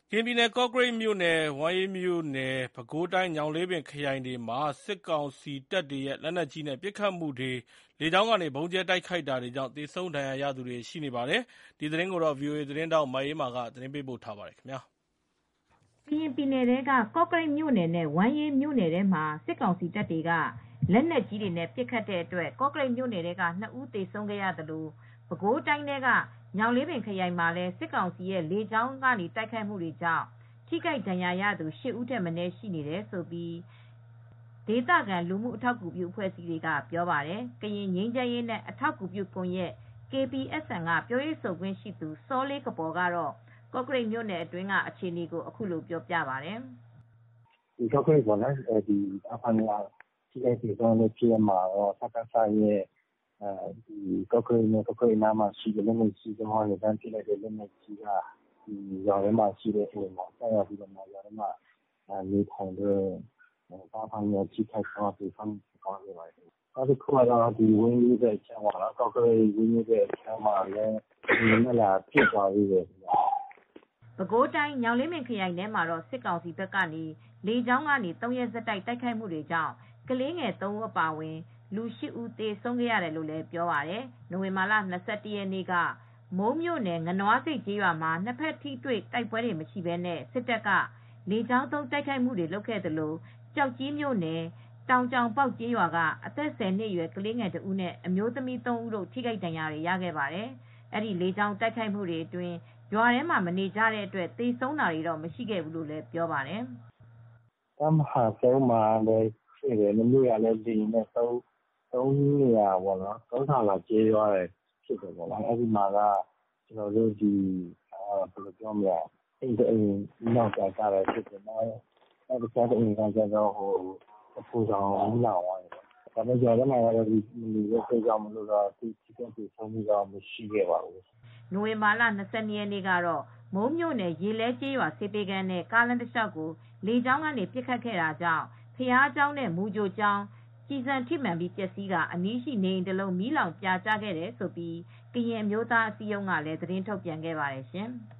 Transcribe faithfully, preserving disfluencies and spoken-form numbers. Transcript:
ကရင်ပြည်နယ် ကော့ကရိတ်မြို့နယ်၊ ဝမ်းရေးမြို့နယ်၊ ပဲခူးတိုင်း ညောင်လေးပင်ခရိုင်တွေမှာ စစ်ကောင်စီတပ်တွေရဲ့ လက်နက်ကြီးနဲ့ ပစ်ခတ်မှုတွေ၊ လေကြောင်းကနေ ဗုံးကြဲတိုက်ခိုက်တာတွေကြောင့် သေဆုံးဒဏ်ရာရသူတွေ ရှိနေပါတယ်။ ဒီသတင်းကို ဗွီအိုအေသတင်းထောက် မအေးအေးမာက သတင်းပေးပို့ထားပါတယ်။ ကရင်ပြည်နယ်ထဲက ကော့ကရိတ်မြို့နယ်နဲ့ ဝမ်းရေးမြို့နယ်ထဲမှာ စစ်ကောင်စီတပ်တွေက လက်နက်ကြီးတွေနဲ့ ပစ်ခတ်တဲ့အတွက် ကော့ကရိတ်မြို့နယ်ထဲက နှစ်ဦးသေဆုံးခဲ့ရသလို ပဲခူးတိုင်းထဲက ညောင်လေးပင်ခရိုင်မှာလည်း စစ်ကောင်စီရဲ့ လေကြောင်းကနေ တိုက်ခိုက်မှုတွေကြောင့် ထိခိုက်ဒဏ်ရာရသူ ရှစ်ဦးထက်မနည်း ရှိနေတယ်လို့ ဒေသခံ လူမှုအထောက်အကူပြုအဖွဲ့အစည်းတွေက ပြောပါတယ်။ ကရင်ငြိမ်းချမ်းရေးနဲ့ အထောက်အကူပြုကွန်ရက် ကေပီအက်စ်အမ် က ပြောရေးဆိုခွင့်ရှိသူ စောလေးကပေါ်ကတော့ ကော့ကရိတ်မြို့နယ်အတွင်းက အခြေအနေကို အခုလိုပြောပြပါတယ်။ "ကော့ကရိတ် အဖာ ထိခိုက်သေဆုံးတဲ့ဖြစ်ရပ်မှာတော့ စကစရဲ့ ကော့ကရိတ်နဲ့ ကော့ကရိတ်နားမှာရှိတဲ့ လက်နက်ကြီးသမားတွေ လှမ်းပစ်လိုက်တဲ့လက်နက်ကြီးက ရွာထဲမှာရှိတဲ့အိမ်မှာကျရောက်ပြီး ရွာထဲမှာနေထိုင်တဲ့ သားအဖာနှစ်ယောက် ထိခိုက်သေဆုံးသွားခဲ့ပါတယ်။ နောက်တခုကတော့ ဝမ်းရေးဘက်အခြမ်းမှာ ကော့ကရိတ်ဝမ်းရေးဘက်အခြမ်းမှာလည်း လေယာဉ်နဲ့လာပစ်သွားသေးတယ်။" ပဲခူးတိုင်း ညောင်လေးပင်ခရိုင်ထဲမှာတော့ စစ်ကောင်စီဘက်က လေကြောင်းကနေ သုံးရက်ဆက်တိုက် တိုက်ခိုက်မှုတွေကြောင့် ကလေးငယ် သုံးဦးအပါအဝင် လူ ရှစ်ဦး သေဆုံးခဲ့ရတယ်လို့လည်း ပြောပါတယ်။ နိုဝင်ဘာလ ၂၁ ရက်နေ့က မုန်းမြို့နယ် ငနွားဆိပ်ကျေးရွာမှာ နှစ်ဖက်ထိတွေ့တိုက်ပွဲတွေမရှိဘဲ စစ်တပ်က လေကြောင်းသုံးတိုက်ခိုက်မှုတွေ လုပ်ခဲ့သလို ကျောက်ကြီးမြို့နယ် တောင်ကြောင်ပေါက်ကျေးရွာက အသက် ဆယ်နှစ်အရွယ် ကလေးငယ်တဦးနဲ့ အမျိုးသမီး သုံးဦးတို့ ထိခိုက်ဒဏ်ရာတွေရခဲ့ပါတယ်။ အဲဒီလေကြောင်းတိုက်ခိုက်မှုတွေအတွင်း ရွာထဲမှာ မနေကြတဲ့အတွက် သေဆုံးတာတွေတော့ မရှိခဲ့ဘူးလို့လည်း ပြောပါတယ်။ "တပ်မဟာ ၃ မှာလည်း မနေ့ကလည်း လေယာဉ်နဲ့ သုံးနေရာ သုံးခါလာကြဲသွားတယ်။ အဲဒီမှာက အိမ်တအိမ် မီးလောင်ပြာကျတယ်။ တခြားတအိမ်ကတော့ အဖိုဆောင်မီးလောင်သွားတယ်။ ရွာထဲမှာတော့ လူမနေတဲ့အတွက် ထိခိုက်သေဆုံးမှုတော့ မရှိခဲ့ပါဘူး။ " နိုဝင်ဘာလ ၂၂ ရက်နေ့ကတော့ မုန်းမြို့နယ် ရေလဲကျေးရွာ ဆေးပေးခန်းနဲ့ ကားလမ်းတလျှောက်ကို လေကြောင်းကနေ ပစ်ခတ်ခဲ့တာကြောင့် ဘုရားကျောင်းနဲ့ မူကြိုကျောင်း ကျည်ဆံထိမှန်ပြီး ပျက်စီးကာ အနီးရှိနေအိမ်တလုံး မီးလောင်ပြာကျခဲ့တယ်လို့ ကရင်အမျိုးသားအစည်းအရုံးကလည်း သတင်းထုတ်ပြန်ခဲ့ပါတယ်ရှင်။